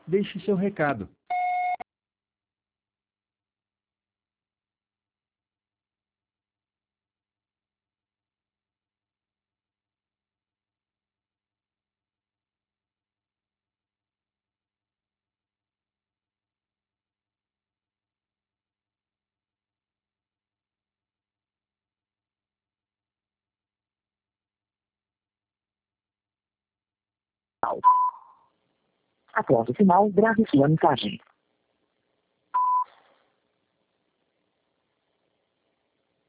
Deixe seu recado. Após o sinal, grave sua mensagem.